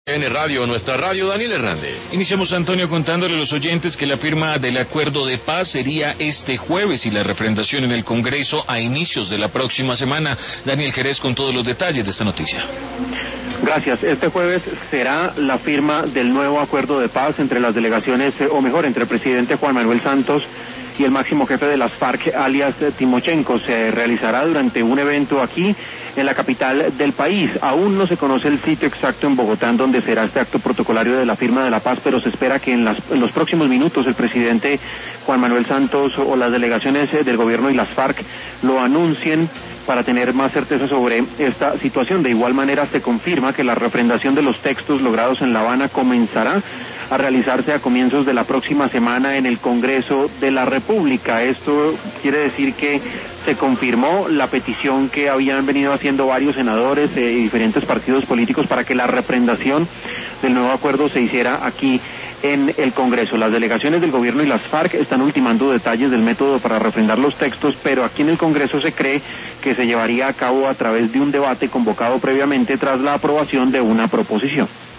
Radio, nuestra radio, Daniel Hernández. Iniciamos, Antonio, contándole a los oyentes que la firma del acuerdo de paz sería este jueves y la refrendación en el Congreso a inicios de la próxima semana. Daniel Jerez con todos los detalles de esta noticia. Gracias. Este jueves será la firma del nuevo acuerdo de paz entre las delegaciones, o mejor, entre el presidente Juan Manuel Santos y el máximo jefe de las FARC, alias Timochenko. Se realizará durante un evento aquí en la capital del país. Aún no se conoce el sitio exacto en Bogotá en donde será este acto protocolario de la firma de la paz, pero se espera que en los próximos minutos el presidente Juan Manuel Santos o las delegaciones del gobierno y las FARC lo anuncien para tener más certeza sobre esta situación. De igual manera se confirma que la refrendación de los textos logrados en La Habana comenzará a realizarse a comienzos de la próxima semana en el Congreso de la República. Esto quiere decir que se confirmó la petición que habían venido haciendo varios senadores y diferentes partidos políticos para que la refrendación del nuevo acuerdo se hiciera aquí en el Congreso. Las delegaciones del gobierno y las FARC están ultimando detalles del método para refrendar los textos, pero aquí en el Congreso se cree que se llevaría a cabo a través de un debate convocado previamente tras la aprobación de una proposición.